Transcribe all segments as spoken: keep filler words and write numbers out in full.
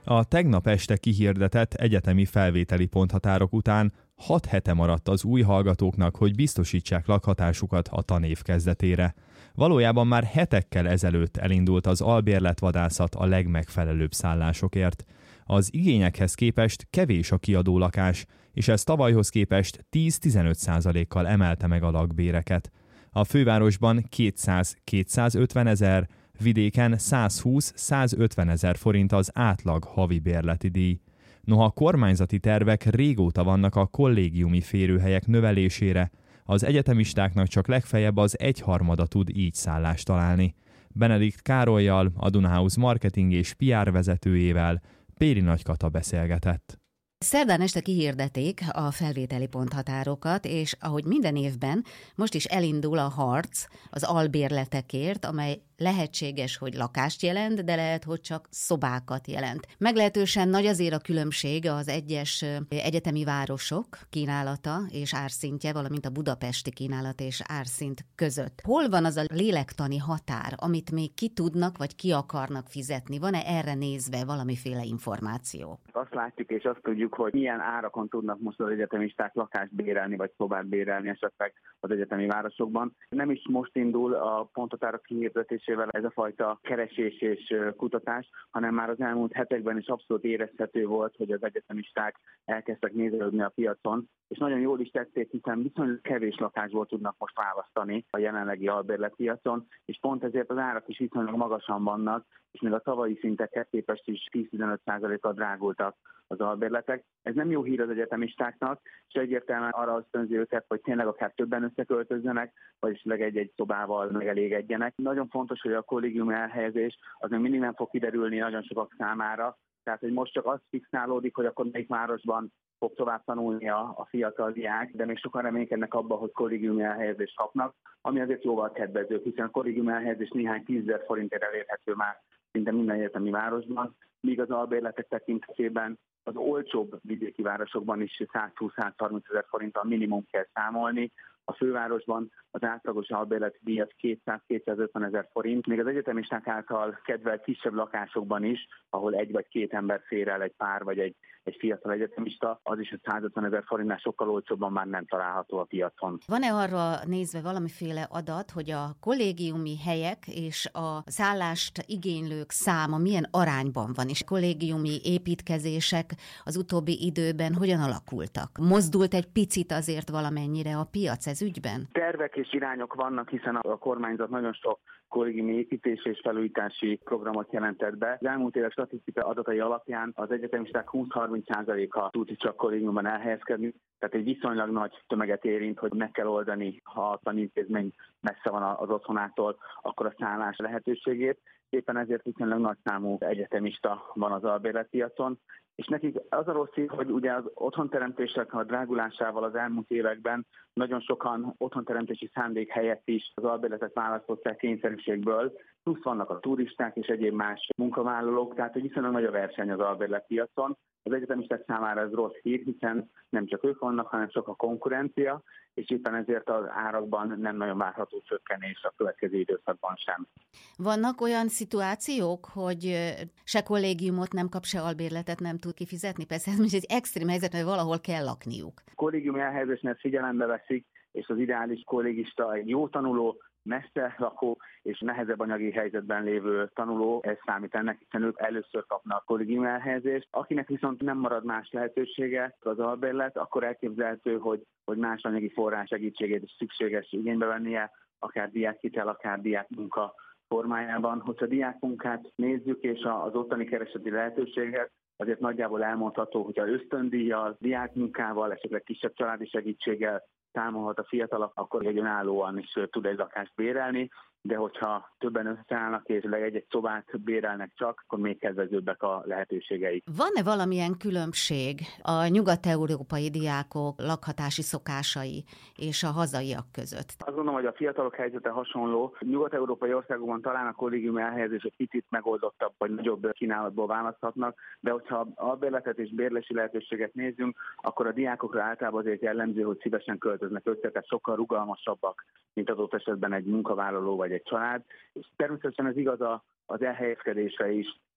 A tegnap este kihirdetett egyetemi felvételi ponthatárok után hat hete maradt az új hallgatóknak, hogy biztosítsák lakhatásukat a tanév kezdetére. Valójában már hetekkel ezelőtt elindult az albérletvadászat a legmegfelelőbb szállásokért. Az igényekhez képest kevés a kiadó lakás, és ez tavalyhoz képest tíz-tizenöt százalékkal emelte meg a lakbéreket. A fővárosban kétszáz-kétszázötven ezer, vidéken százhúsz-százötven ezer forint az átlag havi bérleti díj. Noha kormányzati tervek régóta vannak a kollégiumi férőhelyek növelésére, az egyetemistáknak csak legfeljebb az egyharmada tud így szállást találni. Benedikt Károllyal, a Dunahouse marketing és pé er vezetőjével Péri Nagykata beszélgetett. Szerdán este kihirdették a felvételi ponthatárokat, és ahogy minden évben, most is elindul a harc az albérletekért, amely lehetséges, hogy lakást jelent, de lehet, hogy csak szobákat jelent. Meglehetősen nagy azért a különbség az egyes egyetemi városok kínálata és árszintje, valamint a budapesti kínálat és árszint között. Hol van az a lélektani határ, amit még ki tudnak vagy ki akarnak fizetni? Van-e erre nézve valamiféle információ? Azt látjuk és azt tudjuk, hogy milyen árakon tudnak most az egyetemisták lakást bérelni vagy szobát bérelni esetleg az egyetemi városokban. Nem is most indul a ponthatárak kihirdetésével ez a fajta keresés és kutatás, hanem már az elmúlt hetekben is abszolút érezhető volt, hogy az egyetemisták elkezdtek nézelődni a piacon, és nagyon jól is tették, hiszen viszonylag kevés lakásból tudnak most választani a jelenlegi albérletpiacon, és pont ezért az árak is viszonylag magasan vannak, és még a tavalyi szintekhez képest is tíz-tizenöt százalékkal drágultak az albérletek. Ez nem jó hír az egyetemistáknak, és egyértelműen arra ösztönzi őket, hogy tényleg akár többen összeköltözzenek, vagyis egy-egy szobával megelégedjenek. Nagyon fontos, hogy a kollégiumi elhelyezés az még mindig nem fog kiderülni nagyon sokak számára, tehát hogy most csak az fixálódik, hogy akkor melyik városban fog tovább tanulni a, a fiatal diák, de még sokan reménykednek abban, hogy kollégiumi elhelyezést kapnak, ami azért jóval kedvező, hiszen a kollégiumi elhelyezés néhány tízezer forintért elérhető már szinte minden egyetemi városban, míg az albérletek tekintetében az olcsóbb vidéki városokban is százhúsz-százharminc ezer forinttal minimum kell számolni. A fővárosban az átlagos albérleti díj az kétszáz-kétszázötven ezer forint, még az egyetemisták által kedvelt kisebb lakásokban is, ahol egy vagy két ember fér el, egy pár vagy egy, egy fiatal egyetemista, az is a százötven ezer forintnál sokkal olcsóbban már nem található a piacon. Van-e arra nézve valamiféle adat, hogy a kollégiumi helyek és a szállást igénylők száma milyen arányban van, és kollégiumi építkezések az utóbbi időben hogyan alakultak? Mozdult egy picit azért valamennyire a piac ez ügyben? Tervek és irányok vannak, hiszen a kormányzat nagyon sok kollégiumi építés és felújítási programot jelentett be. Az elmúlt évek statisztikai adatai alapján az egyetemisták húsz-harminc százaléka tud csak kollégiumban elhelyezkedni, tehát egy viszonylag nagy tömeget érint, hogy meg kell oldani, ha a tanintézmény messze van az otthonától, akkor a szállás lehetőségét. Éppen ezért viszonylag nagy számú egyetemista van az albérletpiacon, és nekik az a rossz hír, hogy ugye az otthonteremtések a drágulásával az elmúlt években nagyon sokan otthonteremtési szándék helyett is az albérletet választották kényszerűségből, plusz vannak a turisták és egyéb más munkavállalók, tehát hogy viszonylag nagy a verseny az albérletpiacon. Az egyetemisták számára ez rossz hír, hiszen nem csak ők vannak, hanem csak a konkurencia, és éppen ezért az árakban nem nagyon várható csökkenés a következő időszakban sem. Vannak olyan szituációk, hogy se kollégiumot nem kap, se albérletet nem tud kifizetni? Persze ez most egy extrém helyzet, mert valahol kell lakniuk. A kollégiumi elhelyezésnél figyelembe veszik, és az ideális kollégista egy jó tanuló, messze lakó és nehezebb anyagi helyzetben lévő tanuló, ez számít ennek, hiszen ők először kapnak kollégiumi elhelyezést. Akinek viszont nem marad más lehetősége az albérlet, akkor elképzelhető, hogy, hogy más anyagi forrás segítségét is szükséges igénybe vennie, akár diákhitel, akár diákmunka formájában. Hogyha diákmunkát nézzük, és az ottani kereseti lehetőséget, azért nagyjából elmondható, hogyha ösztöndíjjal, diákmunkával, esetleg kisebb családi segítséggel számolhat a fiatalok, akkor egy önállóan is tud egy lakást bérelni, de hogyha többen összeállnak és egy-egy szobát bérelnek csak, akkor még kedvezőbbek a lehetőségeik. Van-e valamilyen különbség a nyugat-európai diákok lakhatási szokásai és a hazaiak között? Azt gondolom, hogy a fiatalok helyzete hasonló. Nyugat-európai országokban talán a kollégiumi elhelyezés egy kicsit megoldottabb, vagy nagyobb kínálatból választhatnak, de hogyha albérletet és bérlési lehetőséget nézzünk, akkor a diákokra általában azért jellemző, hogy szívesen költöznek össze, tehát sokkal rugalmasabbak, mint adott esetben egy munkavállaló vagy egy család. És természetesen ez igaz az elhelyezkedésre is.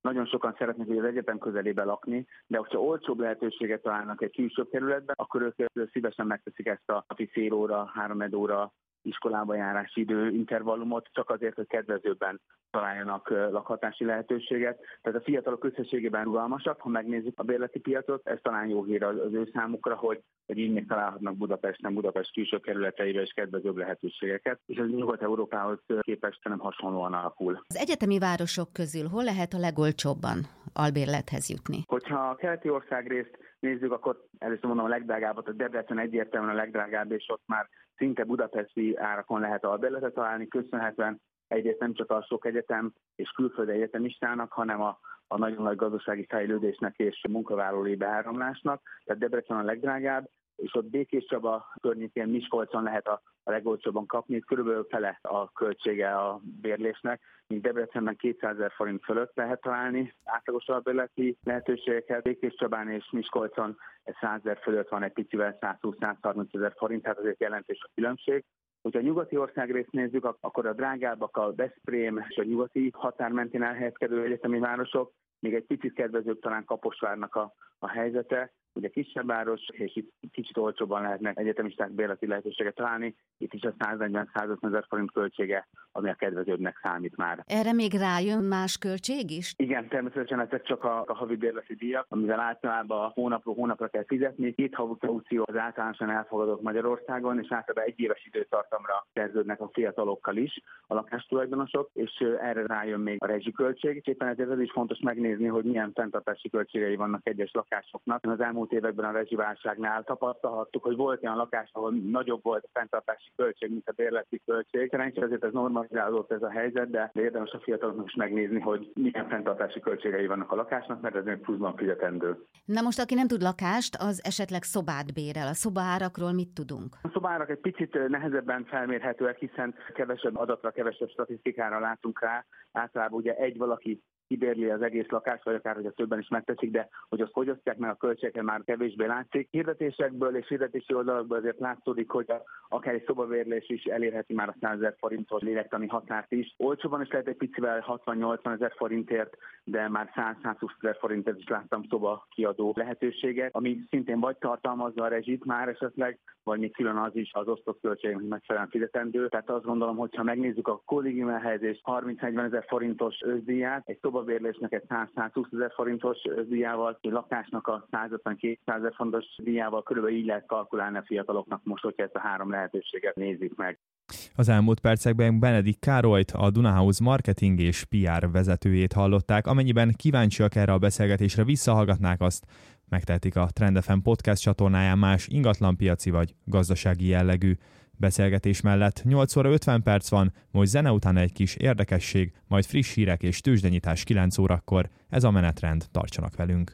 nagyon sokan szeretnek az egyetem közelében lakni, de hogyha olcsóbb lehetőséget találnak egy külső kerületben, akkor ők szívesen megteszik ezt a napi fél óra, három óra iskolába járási idő intervallumot, csak azért, hogy kedvezőbben találjanak lakhatási lehetőséget. Tehát a fiatalok összességében rugalmasak, ha megnézzük a bérleti piacot, ez talán jó hír az ő számukra, hogy, hogy így még találhatnak Budapesten, Budapest külső kerületeiben is kedvezőbb lehetőségeket, és ez Nyugat-Európához képest nem hasonlóan alakul. Az egyetemi városok közül hol lehet a legolcsóbban albérlethez jutni? Hogyha a keleti országrészt nézzük, akkor először mondom a legdrágábbat, a Debrecen egyértelműen a legdrágább, és ott már szinte budapesti árakon lehet albérletet találni, köszönhetően egyrészt nem csak a sok egyetem és külföldi egyetemistának, hanem a, a nagyon nagy gazdasági fejlődésnek és munkavállalói beáramlásnak. Tehát Debrecen a legdrágább, és ott Békés Csaba környékén, Miskolcon lehet a, a legolcsóbban kapni, körülbelül fele a költsége a bérlésnek, míg Debrecenben kétszázezer forint fölött lehet találni átlagos albérleti lehetőségeket. Békés Csabán és Miskolcon százezer fölött van egy picivel százhúsz-százharminc ezer forint, tehát azért jelentős a különbség. Hogyha a nyugati országrészt nézzük, akkor a drágábbak a Veszprém és a nyugati határ mentén elhelyezkedő egyetemi városok, még egy picit kedvezőbb talán Kaposvárnak a, a helyzete. Ugye kisebb város, és itt kicsit olcsóbban lehetnek egyetemisták bérleti lehetőséget találni. Itt is a száznegyven-százötven ezer forint költsége, ami a kedvezőbbnek számít már. Erre még rájön más költség is? Igen, természetesen ezek csak a, a havi bérleti díjak, amivel általában hónapról hónapra kell fizetni. Két havi kaució az általánosan elfogadott Magyarországon, és általában egy éves időtartamra szerződnek a fiatalokkal is a lakástulajdonosok, és erre rájön még a rezsiköltség. Éppen ezért ez is fontos megnézni, hogy milyen fenntartási költségei vannak egyes lakásoknak. Az elmúlt években a rezsiválságnál tapasztalhattuk, hogy volt olyan lakás, ahol nagyobb volt a fenntartási költség, mint a bérleti költség. Szerencsére azért ez normalizálódott ez a helyzet, de érdemes a fiataloknak is megnézni, hogy milyen fenntartási költségei vannak a lakásnak, mert ez még pluszban fizetendő. Na most, aki nem tud lakást, az esetleg szobát bérel. A szobárakról mit tudunk? A szobárak egy picit nehezebben felmérhetőek, hiszen kevesebb adatra, kevesebb statisztikára látunk rá. Általában ugye egy valaki kibérli az egész lakást, vagy akár, hogy a többen is megteszik, de hogy azt hogy osztják meg a költségeken már kevésbé látszik. Hirdetésekből és hirdetési oldalakból azért látszódik, hogy a, akár egy szobabérlés is elérheti már a százezer forintos lélektani határt is. Olcsóban is lehet egy picivel hatvan-nyolcvan ezer forintért, de már száz-százhúsz ezer forintért is láttam szoba kiadó lehetőséget, ami szintén vagy tartalmazza a rezsit már esetleg, vagy még külön az is az osztott költségek megfelelően fizetendő. Tehát azt gondolom, hogy ha megnézzük a kollégium elhelyezés harminc-negyven ezer forintos összdíját, egy szobabérlésnek egy száz-százhúsz ezer forintos díjával, egy lakásnak a százötven-kétszáz ezer forintos díjával körülbelül így lehet kalkulálni a fiataloknak most, hogyha ezt a három lehetőséget nézik meg. Az elmúlt percekben Benedik Károlyt, a Dunahouse marketing és pé er vezetőjét hallották. Amennyiben kíváncsiak erre a beszélgetésre, visszahallgatnák azt, megtehetik a Trend ef em podcast csatornáján más ingatlanpiaci vagy gazdasági jellegű beszélgetés mellett. nyolc óra ötven perc van, most zene után egy kis érdekesség, majd friss hírek és tőzsdenyítás kilenc órakor. Ez a Menetrend, tartsanak velünk!